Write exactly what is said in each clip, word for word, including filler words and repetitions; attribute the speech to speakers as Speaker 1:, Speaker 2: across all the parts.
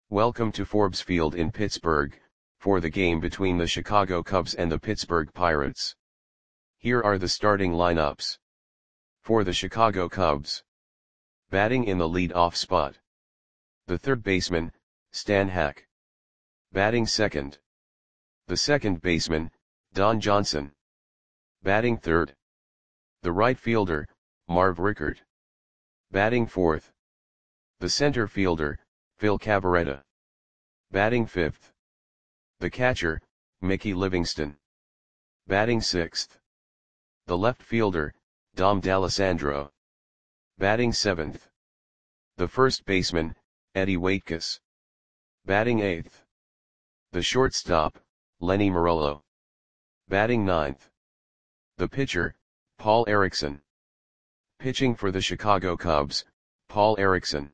Speaker 1: Welcome to Forbes Field in Pittsburgh, for the game between the Chicago Cubs and the Pittsburgh Pirates. Here are the starting lineups. For the Chicago Cubs. Batting in the lead-off spot. The third baseman, Stan Hack. Batting second. The second baseman, Don Johnson. Batting third. The right fielder, Marv Rickert. Batting fourth. The center fielder, Phil Cavarretta. Batting fifth. The catcher, Mickey Livingston. Batting sixth. The left fielder, Dom D'Alessandro. Batting seventh. The first baseman, Eddie Waitkus. Batting eighth. The shortstop, Lenny Marolo. Batting ninth. The pitcher, Paul Erickson. Pitching for the Chicago Cubs, Paul Erickson.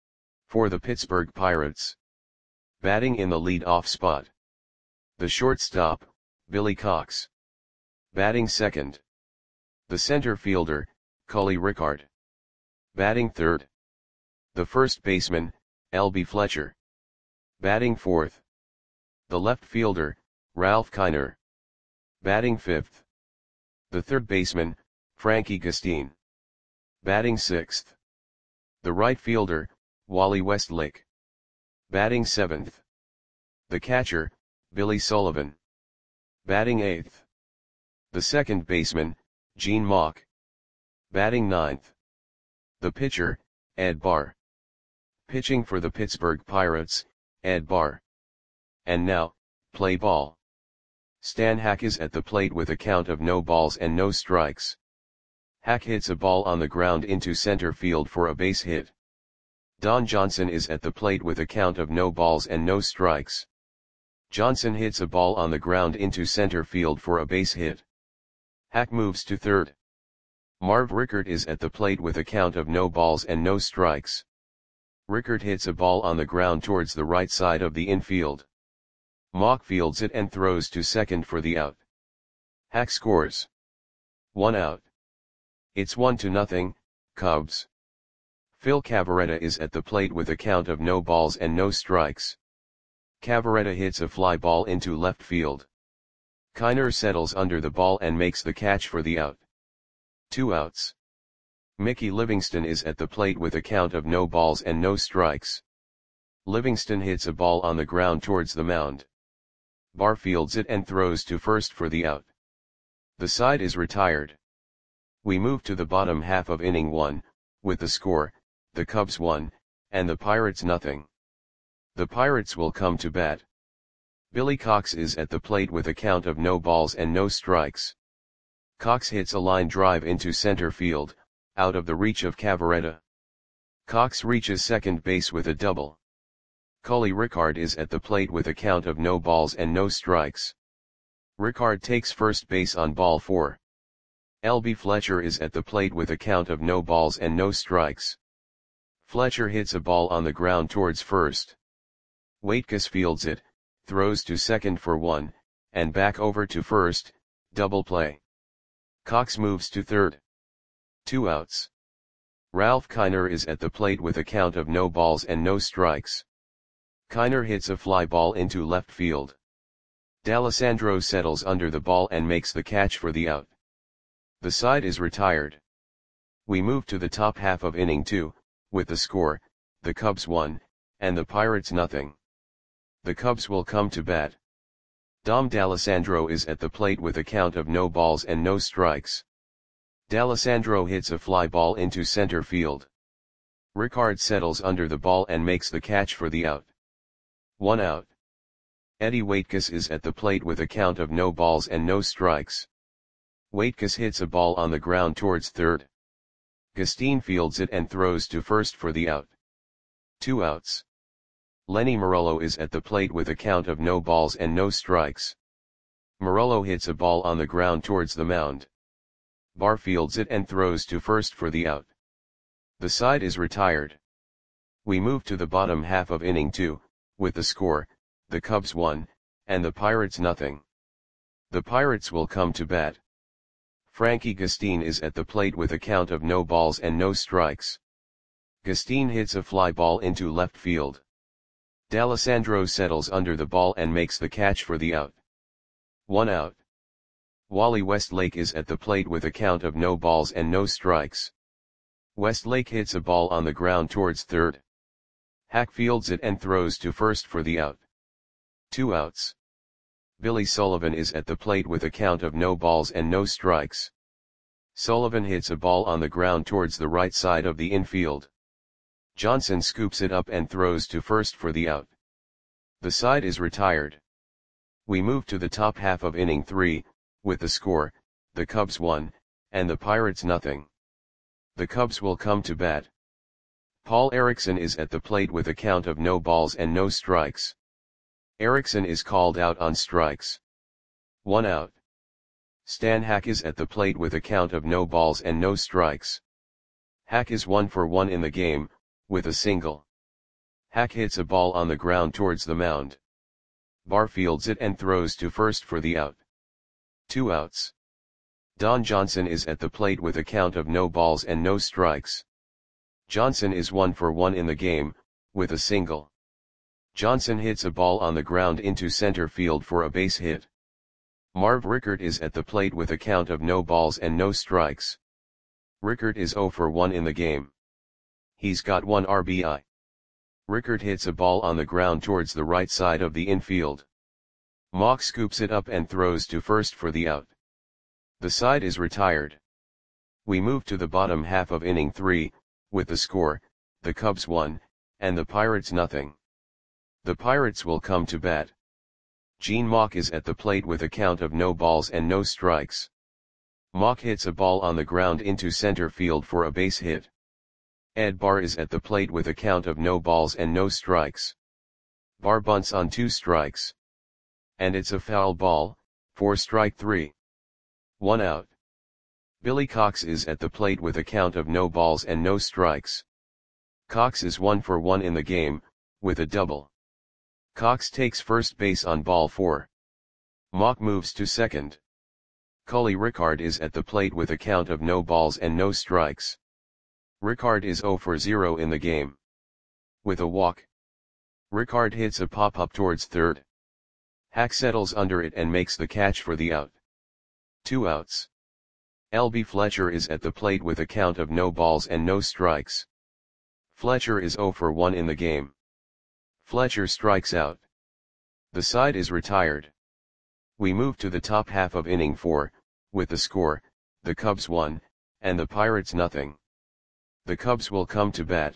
Speaker 1: For the Pittsburgh Pirates. Batting in the lead-off spot. The shortstop, Billy Cox. Batting second. The center fielder, Cully Rickard. Batting third. The first baseman, L B Fletcher. Batting fourth. The left fielder, Ralph Kiner. Batting fifth. The third baseman, Frankie Gustin. Batting sixth. The right fielder, Wally Westlake. Batting seventh. The catcher, Billy Sullivan. Batting eighth. The second baseman, Gene Mauch. Batting ninth. The pitcher, Ed Barr. Pitching for the Pittsburgh Pirates, Ed Barr. And now, play ball. Stan Hack is at the plate with a count of no balls and no strikes. Hack hits a ball on the ground into center field for a base hit. Don Johnson is at the plate with a count of no balls and no strikes. Johnson hits a ball on the ground into center field for a base hit. Hack moves to third. Marv Rickert is at the plate with a count of no balls and no strikes. Rickert hits a ball on the ground towards the right side of the infield. Mauch fields it and throws to second for the out. Hack scores. One out. It's one to nothing, Cubs. Phil Cavarretta is at the plate with a count of no balls and no strikes. Cavarretta hits a fly ball into left field. Kiner settles under the ball and makes the catch for the out. Two outs. Mickey Livingston is at the plate with a count of no balls and no strikes. Livingston hits a ball on the ground towards the mound. Barr fields it and throws to first for the out. The side is retired. We move to the bottom half of inning one, with the score, the Cubs one, and the Pirates nothing. The Pirates will come to bat. Billy Cox is at the plate with a count of no balls and no strikes. Cox hits a line drive into center field, out of the reach of Cavarretta. Cox reaches second base with a double. Cully Rickard is at the plate with a count of no balls and no strikes. Rickard takes first base on ball four. L B Fletcher is at the plate with a count of no balls and no strikes. Fletcher hits a ball on the ground towards first. Waitkus fields it, throws to second for one, and back over to first, double play. Cox moves to third. Two outs. Ralph Kiner is at the plate with a count of no balls and no strikes. Kiner hits a fly ball into left field. D'Alessandro settles under the ball and makes the catch for the out. The side is retired. We move to the top half of inning two, with the score, the Cubs one, and the Pirates nothing. The Cubs will come to bat. Dom D'Alessandro is at the plate with a count of no balls and no strikes. D'Alessandro hits a fly ball into center field. Rickard settles under the ball and makes the catch for the out. One out. Eddie Waitkus is at the plate with a count of no balls and no strikes. Waitkus hits a ball on the ground towards third. Gustin fields it and throws to first for the out. Two outs. Lenny Marolo is at the plate with a count of no balls and no strikes. Marolo hits a ball on the ground towards the mound. Barr fields it and throws to first for the out. The side is retired. We move to the bottom half of inning two, with the score, the Cubs one, and the Pirates nothing. The Pirates will come to bat. Frankie Gustin is at the plate with a count of no balls and no strikes. Gustin hits a fly ball into left field. D'Alessandro settles under the ball and makes the catch for the out. One out. Wally Westlake is at the plate with a count of no balls and no strikes. Westlake hits a ball on the ground towards third. Hack fields it and throws to first for the out. Two outs. Billy Sullivan is at the plate with a count of no balls and no strikes. Sullivan hits a ball on the ground towards the right side of the infield. Johnson scoops it up and throws to first for the out. The side is retired. We move to the top half of inning three, with the score, the Cubs one, and the Pirates nothing. The Cubs will come to bat. Paul Erickson is at the plate with a count of no balls and no strikes. Erickson is called out on strikes. One out. Stan Hack is at the plate with a count of no balls and no strikes. Hack is one for one in the game, with a single. Hack hits a ball on the ground towards the mound. Barr fields it and throws to first for the out. Two outs. Don Johnson is at the plate with a count of no balls and no strikes. Johnson is one for one in the game, with a single. Johnson hits a ball on the ground into center field for a base hit. Marv Rickert is at the plate with a count of no balls and no strikes. Rickert is zero for one in the game. He's got one R B I. Rickert hits a ball on the ground towards the right side of the infield. Mock scoops it up and throws to first for the out. The side is retired. We move to the bottom half of inning three, with the score, the Cubs one, and the Pirates nothing. The Pirates will come to bat. Gene Mauch is at the plate with a count of no balls and no strikes. Mauch hits a ball on the ground into center field for a base hit. Ed Barr is at the plate with a count of no balls and no strikes. Barr bunts on two strikes. And it's a foul ball, for strike three. One out. Billy Cox is at the plate with a count of no balls and no strikes. Cox is one for one in the game, with a double. Cox takes first base on ball four. Mauch moves to second. Cully Rickard is at the plate with a count of no balls and no strikes. Rickard is zero for zero in the game. With a walk. Rickard hits a pop-up towards third. Hack settles under it and makes the catch for the out. Two outs. L B Fletcher is at the plate with a count of no balls and no strikes. Fletcher is zero for one in the game. Fletcher strikes out. The side is retired. We move to the top half of inning four, with the score, the Cubs one, and the Pirates nothing. The Cubs will come to bat.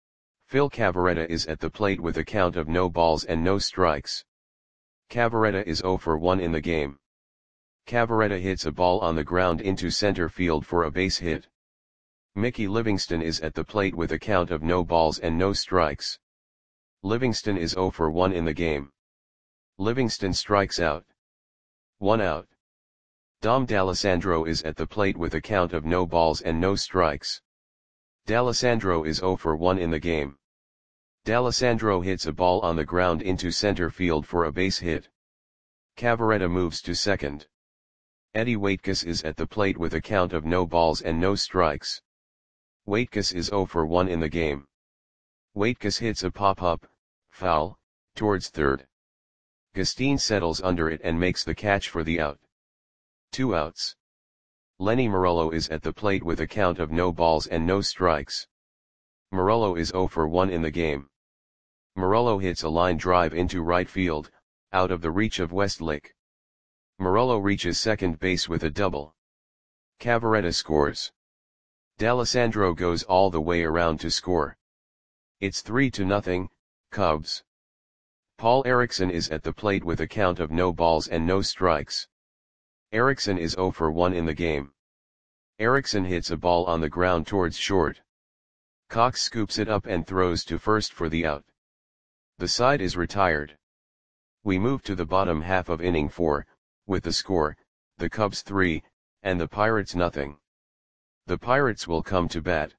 Speaker 1: Phil Cavarretta is at the plate with a count of no balls and no strikes. Cavarretta is zero for one in the game. Cavarretta hits a ball on the ground into center field for a base hit. Mickey Livingston is at the plate with a count of no balls and no strikes. Livingston is zero for one in the game. Livingston strikes out. One out. Dom D'Alessandro is at the plate with a count of no balls and no strikes. D'Alessandro is zero for one in the game. D'Alessandro hits a ball on the ground into center field for a base hit. Cavarretta moves to second. Eddie Waitkus is at the plate with a count of no balls and no strikes. Waitkus is zero for one in the game. Waitkus hits a pop-up, foul, towards third. Gustine settles under it and makes the catch for the out. Two outs. Lenny Morello is at the plate with a count of no balls and no strikes. Morello is zero for one in the game. Morello hits a line drive into right field, out of the reach of Westlake. Morello reaches second base with a double. Cavarretta scores. D'Alessandro goes all the way around to score. It's three to nothing, Cubs. Paul Erickson is at the plate with a count of no balls and no strikes. Erickson is zero for one in the game. Erickson hits a ball on the ground towards short. Cox scoops it up and throws to first for the out. The side is retired. We move to the bottom half of inning four, with the score, the Cubs three, and the Pirates nothing. The Pirates will come to bat.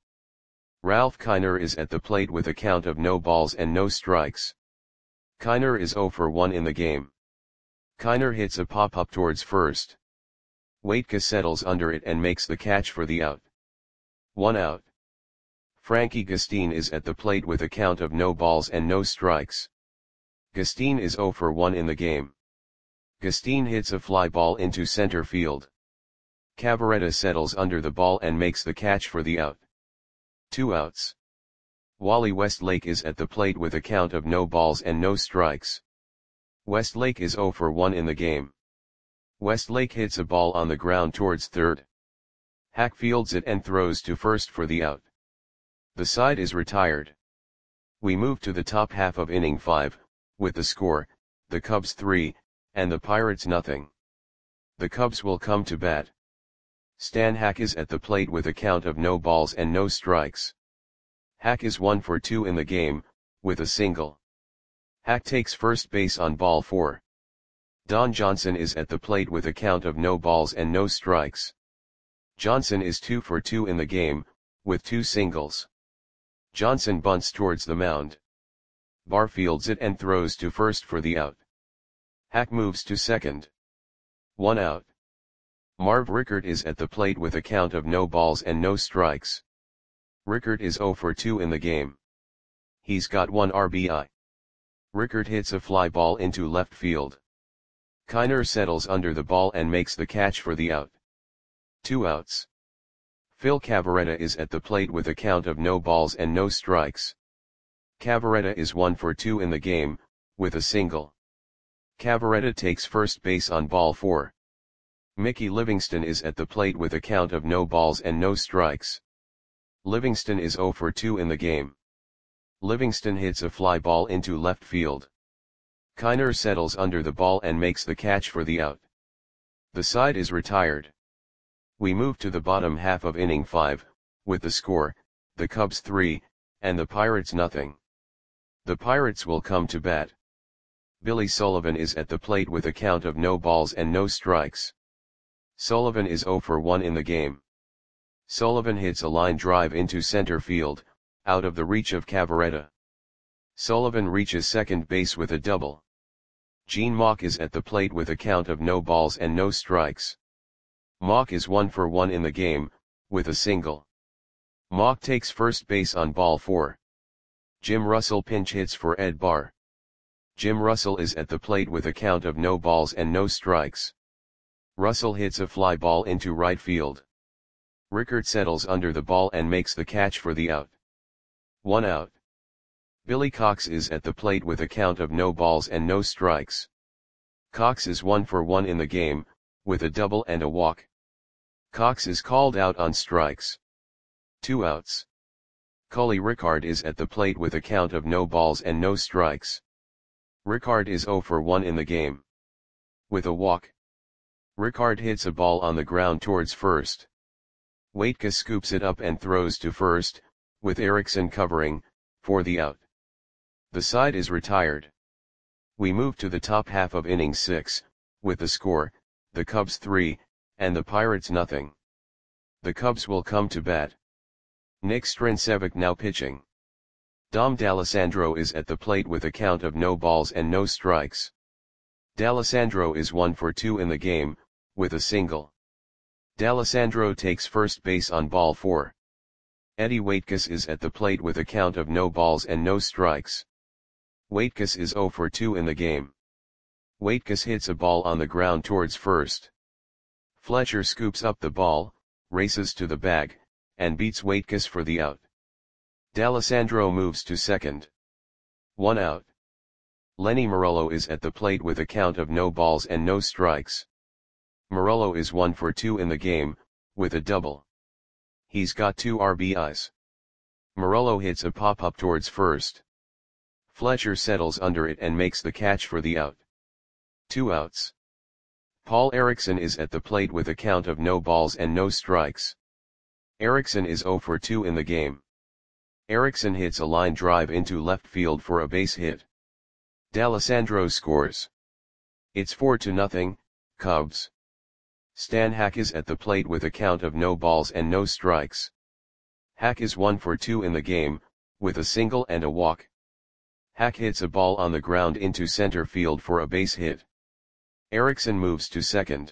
Speaker 1: Ralph Kiner is at the plate with a count of no balls and no strikes. Kiner is zero for one in the game. Kiner hits a pop-up towards first. Waitkus settles under it and makes the catch for the out. One out. Frankie Gustine is at the plate with a count of no balls and no strikes. Gustine is zero for one in the game. Gustine hits a fly ball into center field. Cavaretta settles under the ball and makes the catch for the out. Two outs. Wally Westlake is at the plate with a count of no balls and no strikes. Westlake is zero for one in the game. Westlake hits a ball on the ground towards third. Hack fields it and throws to first for the out. The side is retired. We move to the top half of inning five, with the score, the Cubs three, and the Pirates nothing. The Cubs will come to bat. Stan Hack is at the plate with a count of no balls and no strikes. Hack is one for two in the game, with a single. Hack takes first base on ball four. Don Johnson is at the plate with a count of no balls and no strikes. Johnson is two for two in the game, with two singles. Johnson bunts towards the mound. Barr fields it and throws to first for the out. Hack moves to second. One out. Marv Rickert is at the plate with a count of no balls and no strikes. Rickert is zero for two in the game. He's got one R B I. Rickert hits a fly ball into left field. Kiner settles under the ball and makes the catch for the out. Two outs. Phil Cavaretta is at the plate with a count of no balls and no strikes. Cavaretta is one for two in the game, with a single. Cavaretta takes first base on ball four. Mickey Livingston is at the plate with a count of no balls and no strikes. Livingston is zero for two in the game. Livingston hits a fly ball into left field. Kiner settles under the ball and makes the catch for the out. The side is retired. We move to the bottom half of inning five, with the score, the Cubs three, and the Pirates nothing. The Pirates will come to bat. Billy Sullivan is at the plate with a count of no balls and no strikes. Sullivan is zero for one in the game. Sullivan hits a line drive into center field, out of the reach of Cavaretta. Sullivan reaches second base with a double. Gene Mauch is at the plate with a count of no balls and no strikes. Mauch is one for one in the game, with a single. Mauch takes first base on ball four. Jim Russell pinch hits for Ed Barr. Jim Russell is at the plate with a count of no balls and no strikes. Russell hits a fly ball into right field. Rickert settles under the ball and makes the catch for the out. One out. Billy Cox is at the plate with a count of no balls and no strikes. Cox is one for one in the game, with a double and a walk. Cox is called out on strikes. Two outs. Cully Rickard is at the plate with a count of no balls and no strikes. Rickard is zero for one in the game. With a walk. Rickard hits a ball on the ground towards first. Waitka scoops it up and throws to first, with Erickson covering, for the out. The side is retired. We move to the top half of inning six, with the score, the Cubs three, and the Pirates nothing. The Cubs will come to bat. Nick Strincevic now pitching. Dom D'Alessandro is at the plate with a count of no balls and no strikes. D'Alessandro is one for two in the game, with a single. D'Alessandro takes first base on ball four. Eddie Waitkus is at the plate with a count of no balls and no strikes. Waitkus is zero for two in the game. Waitkus hits a ball on the ground towards first. Fletcher scoops up the ball, races to the bag, and beats Waitkus for the out. D'Alessandro moves to second. One out. Lenny Morello is at the plate with a count of no balls and no strikes. Morello is one for two in the game, with a double. He's got two R B Is. Morello hits a pop-up towards first. Fletcher settles under it and makes the catch for the out. Two outs. Paul Erickson is at the plate with a count of no balls and no strikes. Erickson is zero for two in the game. Erickson hits a line drive into left field for a base hit. D'Alessandro scores. It's four to nothing, Cubs. Stan Hack is at the plate with a count of no balls and no strikes. Hack is one for two in the game, with a single and a walk. Hack hits a ball on the ground into center field for a base hit. Erickson moves to second.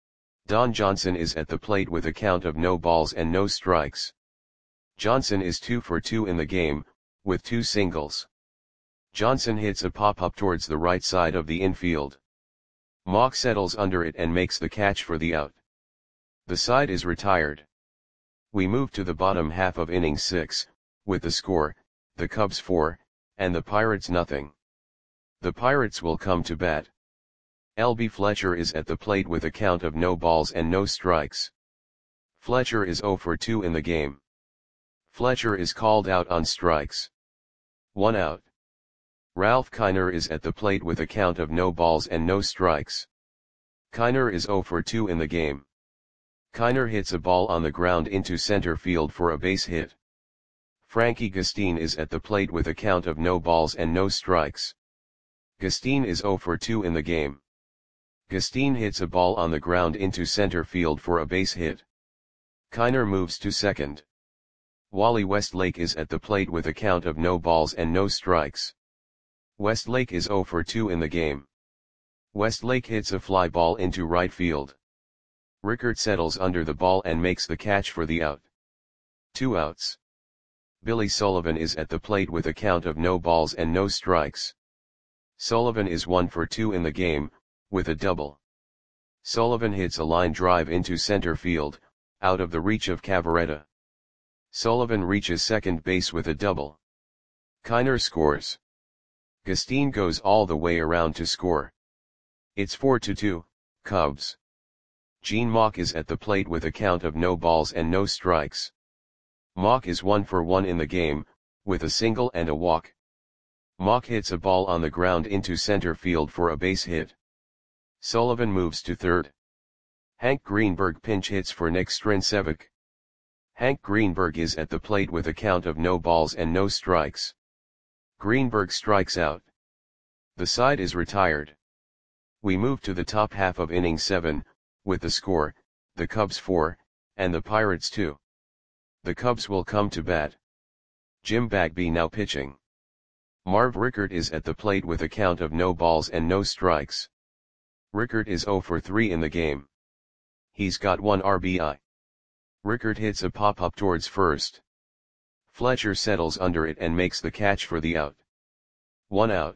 Speaker 1: Don Johnson is at the plate with a count of no balls and no strikes. Johnson is two for two in the game, with two singles. Johnson hits a pop-up towards the right side of the infield. Mauch settles under it and makes the catch for the out. The side is retired. We move to the bottom half of inning six, with the score, the Cubs four, and the Pirates nothing. The Pirates will come to bat. L B Fletcher is at the plate with a count of no balls and no strikes. Fletcher is zero for two in the game. Fletcher is called out on strikes. One out. Ralph Kiner is at the plate with a count of no balls and no strikes. Kiner is zero for two in the game. Kiner hits a ball on the ground into center field for a base hit. Frankie Gustin is at the plate with a count of no balls and no strikes. Gustin is zero for two in the game. Gustin hits a ball on the ground into center field for a base hit. Kiner moves to second. Wally Westlake is at the plate with a count of no balls and no strikes. Westlake is zero for two in the game. Westlake hits a fly ball into right field. Rickert settles under the ball and makes the catch for the out. Two outs. Billy Sullivan is at the plate with a count of no balls and no strikes. Sullivan is one for two in the game, with a double. Sullivan hits a line drive into center field, out of the reach of Cavaretta. Sullivan reaches second base with a double. Kiner scores. Gustin goes all the way around to score. It's four to two, Cubs. Gene Mauch is at the plate with a count of no balls and no strikes. Mauch is one for one in the game, with a single and a walk. Mauch hits a ball on the ground into center field for a base hit. Sullivan moves to third. Hank Greenberg pinch hits for Nick Strincevic. Hank Greenberg is at the plate with a count of no balls and no strikes. Greenberg strikes out. The side is retired. We move to the top half of inning seven, with the score, the Cubs four, and the Pirates two. The Cubs will come to bat. Jim Bagby now pitching. Marv Rickert is at the plate with a count of no balls and no strikes. Rickert is zero for three in the game. He's got one R B I. Rickert hits a pop-up towards first. Fletcher settles under it and makes the catch for the out. One out.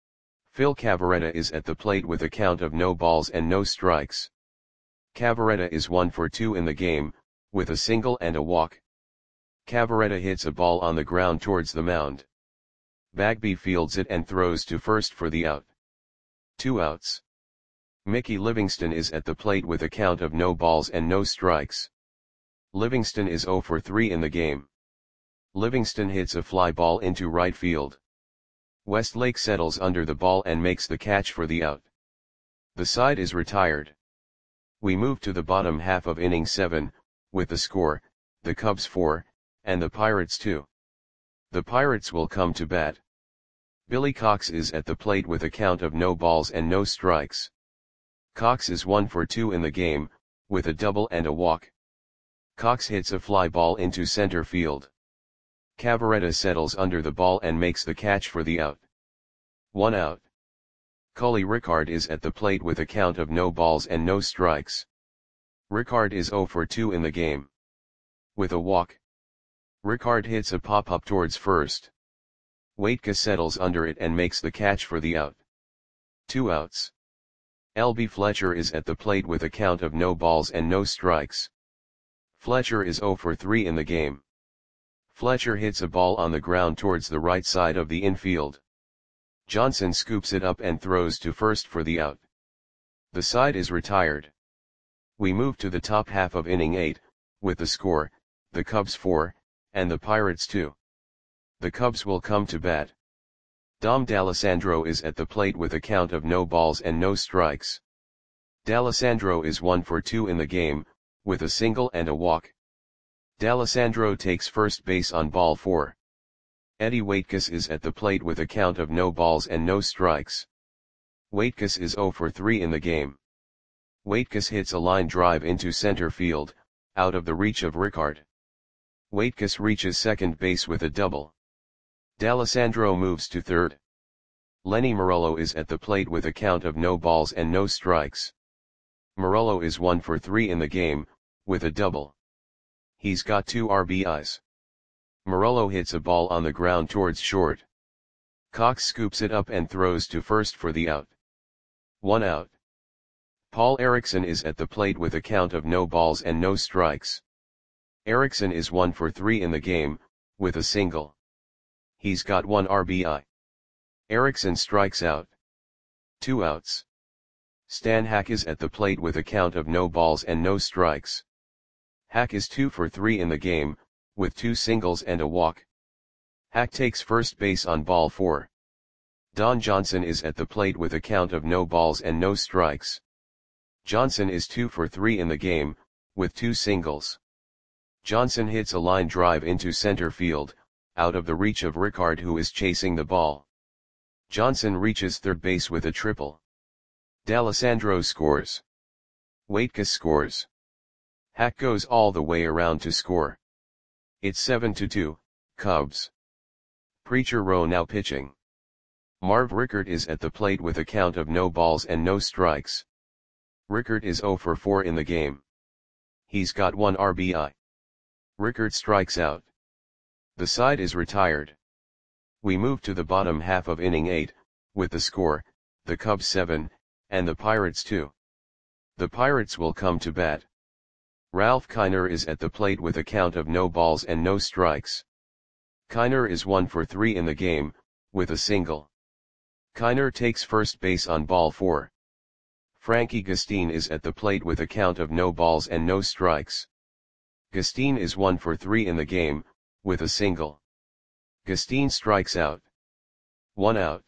Speaker 1: Phil Cavaretta is at the plate with a count of no balls and no strikes. Cavaretta is one for two in the game, with a single and a walk. Cavaretta hits a ball on the ground towards the mound. Bagby fields it and throws to first for the out. Two outs. Mickey Livingston is at the plate with a count of no balls and no strikes. Livingston is zero for three in the game. Livingston hits a fly ball into right field. Westlake settles under the ball and makes the catch for the out. The side is retired. We move to the bottom half of inning seven, with the score, the Cubs four, and the Pirates two. The Pirates will come to bat. Billy Cox is at the plate with a count of no balls and no strikes. Cox is one for two in the game, with a double and a walk. Cox hits a fly ball into center field. Cavaretta settles under the ball and makes the catch for the out. One out. Cully Rickard is at the plate with a count of no balls and no strikes. Rickard is zero for two in the game. With a walk. Rickard hits a pop-up towards first. Waitka settles under it and makes the catch for the out. Two outs. L B Fletcher is at the plate with a count of no balls and no strikes. Fletcher is zero for three in the game. Fletcher hits a ball on the ground towards the right side of the infield. Johnson scoops it up and throws to first for the out. The side is retired. We move to the top half of inning eight, with the score, the Cubs four, and the Pirates two. The Cubs will come to bat. Dom D'Alessandro is at the plate with a count of no balls and no strikes. D'Alessandro is one for two in the game, with a single and a walk. D'Alessandro takes first base on ball four. Eddie Waitkus is at the plate with a count of no balls and no strikes. Waitkus is zero for three in the game. Waitkus hits a line drive into center field, out of the reach of Rickard. Waitkus reaches second base with a double. D'Alessandro moves to third. Lenny Morello is at the plate with a count of no balls and no strikes. Morello is one for three in the game, with a double. He's got two R B Is. Morello hits a ball on the ground towards short. Cox scoops it up and throws to first for the out. One out. Paul Erickson is at the plate with a count of no balls and no strikes. Erickson is one for three in the game, with a single. He's got one R B I. Erickson strikes out. Two outs. Stan Hack is at the plate with a count of no balls and no strikes. Hack is two for three in the game, with two singles and a walk. Hack takes first base on ball four. Don Johnson is at the plate with a count of no balls and no strikes. Johnson is two for three in the game, with two singles. Johnson hits a line drive into center field, out of the reach of Rickard, who is chasing the ball. Johnson reaches third base with a triple. D'Alessandro scores. Waitkus scores. Hack goes all the way around to score. It's seven to two, Cubs. Preacher Rowe now pitching. Marv Rickard is at the plate with a count of no balls and no strikes. Rickard is zero for four in the game. He's got one R B I. Rickard strikes out. The side is retired. We move to the bottom half of inning eight, with the score, the Cubs seven, and the Pirates two. The Pirates will come to bat. Ralph Kiner is at the plate with a count of no balls and no strikes. Kiner is one for three in the game, with a single. Kiner takes first base on ball four. Frankie Gustine is at the plate with a count of no balls and no strikes. Gustine is one for three in the game, with a single. Gustine strikes out. One out.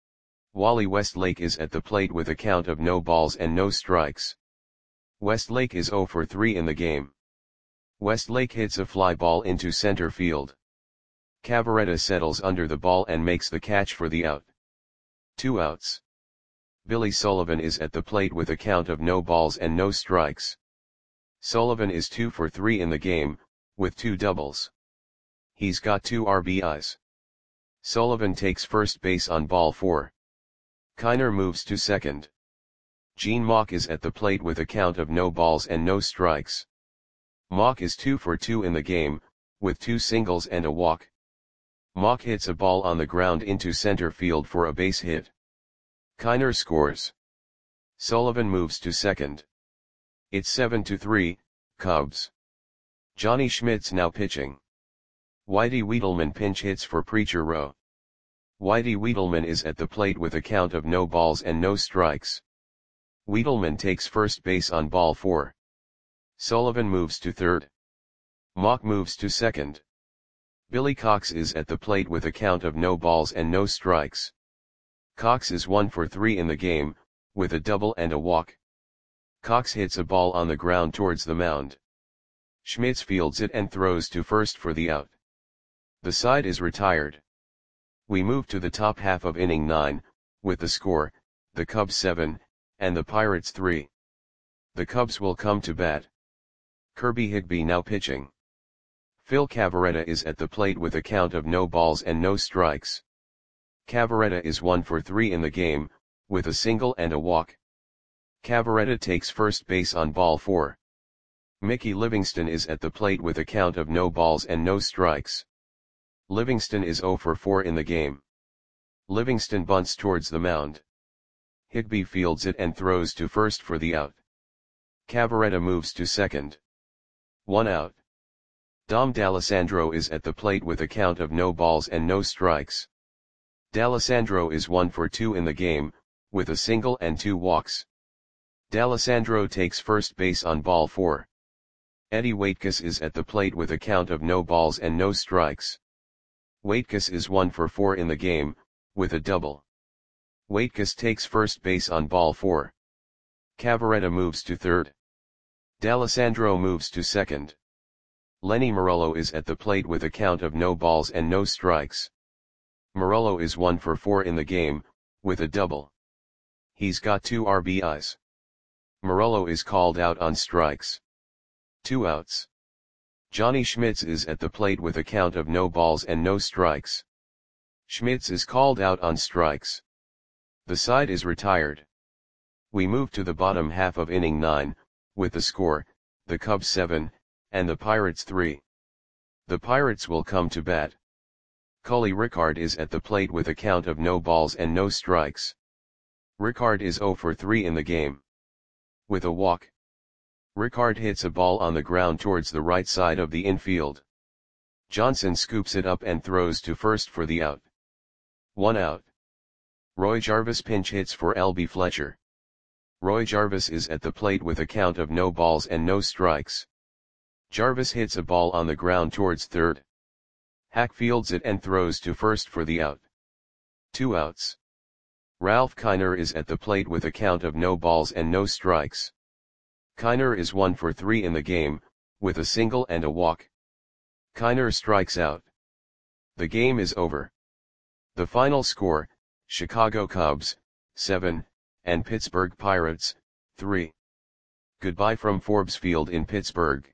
Speaker 1: Wally Westlake is at the plate with a count of no balls and no strikes. Westlake is zero for three in the game. Westlake hits a fly ball into center field. Cavaretta settles under the ball and makes the catch for the out. Two outs. Billy Sullivan is at the plate with a count of no balls and no strikes. Sullivan is two for three in the game, with two doubles. He's got two R B Is. Sullivan takes first base on ball four. Kiner moves to second. Gene Mauch is at the plate with a count of no balls and no strikes. Mauch is two for two in the game, with two singles and a walk. Mauch hits a ball on the ground into center field for a base hit. Kiner scores. Sullivan moves to second. It's seven to three, Cubs. Johnny Schmitz now pitching. Whitey Wiedelman pinch hits for Preacher Rowe. Whitey Wiedelman is at the plate with a count of no balls and no strikes. Wiedelman takes first base on ball four. Sullivan moves to third. Mauch moves to second. Billy Cox is at the plate with a count of no balls and no strikes. Cox is one for three in the game, with a double and a walk. Cox hits a ball on the ground towards the mound. Schmitz fields it and throws to first for the out. The side is retired. We move to the top half of inning nine, with the score, the Cubs seven, and the Pirates three. The Cubs will come to bat. Kirby Higbee now pitching. Phil Cavaretta is at the plate with a count of no balls and no strikes. Cavaretta is one for three in the game, with a single and a walk. Cavaretta takes first base on ball four. Mickey Livingston is at the plate with a count of no balls and no strikes. Livingston is zero for four in the game. Livingston bunts towards the mound. Higbee fields it and throws to first for the out. Cavaretta moves to second. One out. Dom D'Alessandro is at the plate with a count of no balls and no strikes. D'Alessandro is one for two in the game, with a single and two walks. D'Alessandro takes first base on ball four. Eddie Waitkus is at the plate with a count of no balls and no strikes. Waitkus is one for four in the game, with a double. Waitkus takes first base on ball four. Cavaretta moves to third. D'Alessandro moves to second. Lenny Morello is at the plate with a count of no balls and no strikes. Morello is one for four in the game, with a double. He's got two R B Is. Morello is called out on strikes. Two outs. Johnny Schmitz is at the plate with a count of no balls and no strikes. Schmitz is called out on strikes. The side is retired. We move to the bottom half of inning nine, with the score, the Cubs seven, and the Pirates three. The Pirates will come to bat. Cully Ricard is at the plate with a count of no balls and no strikes. Ricard is zero for three in the game. With a walk, Ricard hits a ball on the ground towards the right side of the infield. Johnson scoops it up and throws to first for the out. One out. Roy Jarvis pinch hits for L B Fletcher. Roy Jarvis is at the plate with a count of no balls and no strikes. Jarvis hits a ball on the ground towards third. Hack fields it and throws to first for the out. Two outs. Ralph Kiner is at the plate with a count of no balls and no strikes. Kiner is one for three in the game, with a single and a walk. Kiner strikes out. The game is over. The final score, Chicago Cubs, seven, and Pittsburgh Pirates, three. Goodbye from Forbes Field in Pittsburgh.